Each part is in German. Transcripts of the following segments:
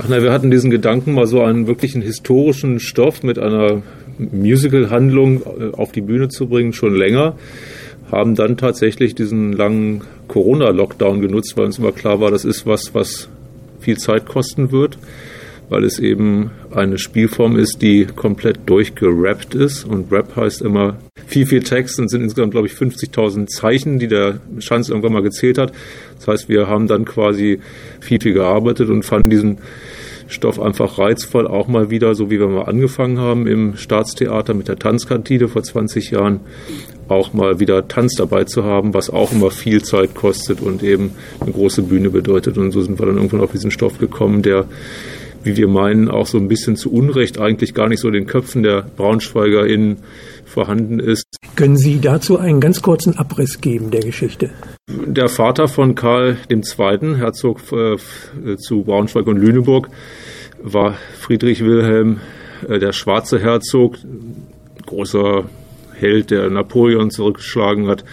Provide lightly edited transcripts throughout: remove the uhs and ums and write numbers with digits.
Wir hatten diesen Gedanken, mal so einen wirklichen historischen Stoff mit einer Musical-Handlung auf die Bühne zu bringen, schon länger. Haben dann tatsächlich diesen langen Corona-Lockdown genutzt, weil uns immer klar war, das ist was viel Zeit kosten wird, weil es eben eine Spielform ist, die komplett durchgerappt ist. Und Rap heißt immer viel Text und sind insgesamt, glaube ich, 50.000 Zeichen, die der Schanz irgendwann mal gezählt hat. Das heißt, wir haben dann quasi viel gearbeitet und fanden diesen Stoff einfach reizvoll, auch mal wieder, so wie wir mal angefangen haben im Staatstheater mit der Tanzkantine vor 20 Jahren, auch mal wieder Tanz dabei zu haben, was auch immer viel Zeit kostet und eben eine große Bühne bedeutet. Und so sind wir dann irgendwann auf diesen Stoff gekommen, der, wie wir meinen, auch so ein bisschen zu Unrecht eigentlich gar nicht so in den Köpfen der BraunschweigerInnen vorhanden ist. Können Sie dazu einen ganz kurzen Abriss geben der Geschichte? Der Vater von Karl II., Herzog zu Braunschweig und Lüneburg, war Friedrich Wilhelm, der schwarze Herzog, großer Held, der Napoleon zurückgeschlagen hat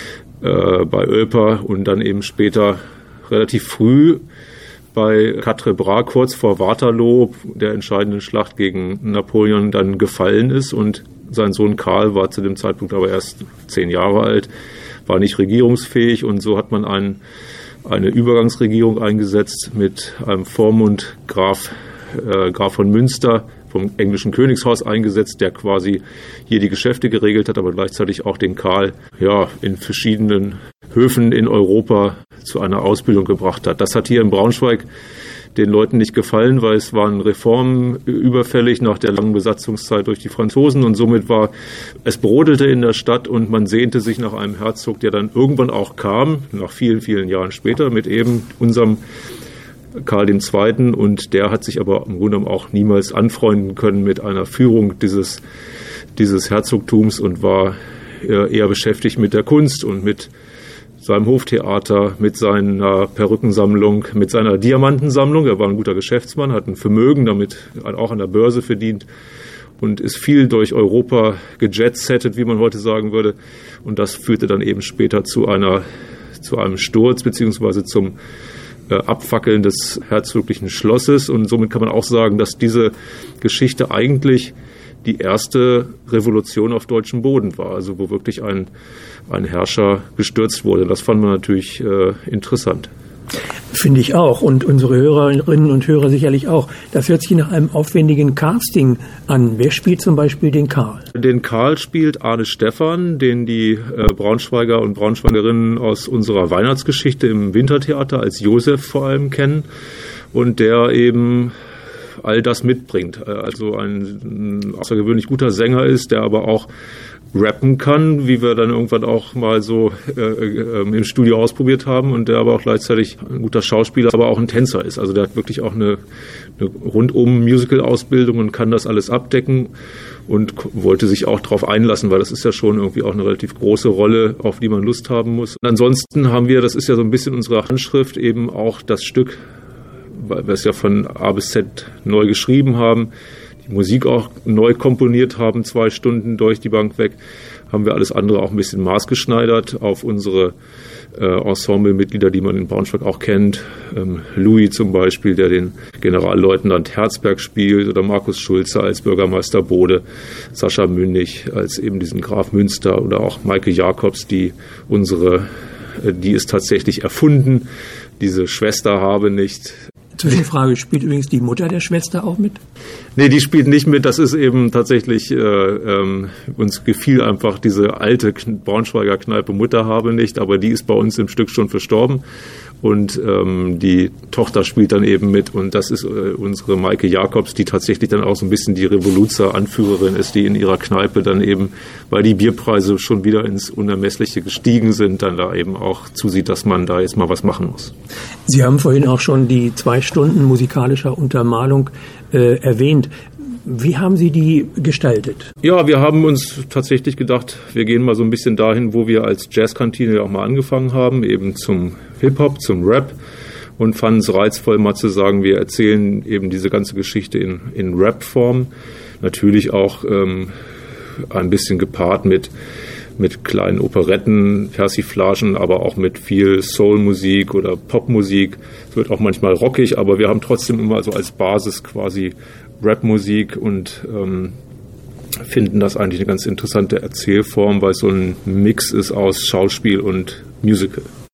bei Olpa und dann eben später relativ früh bei Quatre-Bras, kurz vor Waterloo, der entscheidenden Schlacht gegen Napoleon, dann gefallen ist. Und sein Sohn Karl war zu dem Zeitpunkt aber erst 10 Jahre alt, war nicht regierungsfähig. Und so hat man eine Übergangsregierung eingesetzt mit einem Vormund Graf von Münster, vom englischen Königshaus eingesetzt, der quasi hier die Geschäfte geregelt hat, aber gleichzeitig auch den Karl in verschiedenen Höfen in Europa zu einer Ausbildung gebracht hat. Das hat hier in Braunschweig den Leuten nicht gefallen, weil es waren Reformen überfällig nach der langen Besatzungszeit durch die Franzosen und somit es brodelte in der Stadt und man sehnte sich nach einem Herzog, der dann irgendwann auch kam, nach vielen, vielen Jahren später, mit eben unserem Karl II. Und der hat sich aber im Grunde genommen auch niemals anfreunden können mit einer Führung dieses Herzogtums und war eher beschäftigt mit der Kunst und mit seinem Hoftheater, mit seiner Perückensammlung, mit seiner Diamantensammlung. Er war ein guter Geschäftsmann, hat ein Vermögen damit auch an der Börse verdient und ist viel durch Europa gejetsettet, wie man heute sagen würde. Und das führte dann eben später zu einem Sturz beziehungsweise zum Abfackeln des herzoglichen Schlosses. Und somit kann man auch sagen, dass diese Geschichte eigentlich die erste Revolution auf deutschem Boden war, also wo wirklich ein Herrscher gestürzt wurde. Das fand man natürlich interessant. Finde ich auch und unsere Hörerinnen und Hörer sicherlich auch. Das hört sich nach einem aufwendigen Casting an. Wer spielt zum Beispiel den Karl? Den Karl spielt Arne Stephan, den die Braunschweiger und Braunschweigerinnen aus unserer Weihnachtsgeschichte im Wintertheater als Josef vor allem kennen und der eben all das mitbringt. Also ein außergewöhnlich guter Sänger ist, der aber auch rappen kann, wie wir dann irgendwann auch mal so im Studio ausprobiert haben und der aber auch gleichzeitig ein guter Schauspieler, aber auch ein Tänzer ist. Also der hat wirklich auch eine rundum Musical-Ausbildung und kann das alles abdecken und wollte sich auch darauf einlassen, weil das ist ja schon irgendwie auch eine relativ große Rolle, auf die man Lust haben muss. Und ansonsten haben wir, das ist ja so ein bisschen unsere Handschrift, eben auch das Stück, weil wir es ja von A bis Z neu geschrieben haben, die Musik auch neu komponiert haben, 2 Stunden durch die Bank weg, haben wir alles andere auch ein bisschen maßgeschneidert auf unsere Ensemblemitglieder, die man in Braunschweig auch kennt. Louis zum Beispiel, der den Generalleutnant Herzberg spielt, oder Markus Schulze als Bürgermeister Bode, Sascha Münnig als eben diesen Graf Münster oder auch Maike Jacobs, die ist tatsächlich erfunden. Diese Schwester habe nicht. Zwischenfrage, spielt übrigens die Mutter der Schwester auch mit? Nee, die spielt nicht mit. Das ist eben tatsächlich, uns gefiel einfach diese alte Braunschweiger Kneipe Mutter habe nicht, aber die ist bei uns im Stück schon verstorben. Und die Tochter spielt dann eben mit und das ist unsere Maike Jacobs, die tatsächlich dann auch so ein bisschen die Revoluzer-Anführerin ist, die in ihrer Kneipe dann eben, weil die Bierpreise schon wieder ins Unermessliche gestiegen sind, dann da eben auch zusieht, dass man da jetzt mal was machen muss. Sie haben vorhin auch schon die 2 Stunden musikalischer Untermalung erwähnt. Wie haben Sie die gestaltet? Ja, wir haben uns tatsächlich gedacht, wir gehen mal so ein bisschen dahin, wo wir als Jazzkantine auch mal angefangen haben, eben zum Hip-Hop, zum Rap und fanden es reizvoll, mal zu sagen, wir erzählen eben diese ganze Geschichte in Rap-Form. Natürlich auch ein bisschen gepaart mit mit kleinen Operetten, Persiflagen, aber auch mit viel Soul-Musik oder Popmusik. Es wird auch manchmal rockig, aber wir haben trotzdem immer so als Basis quasi Rap-Musik und finden das eigentlich eine ganz interessante Erzählform, weil es so ein Mix ist aus Schauspiel und Musical.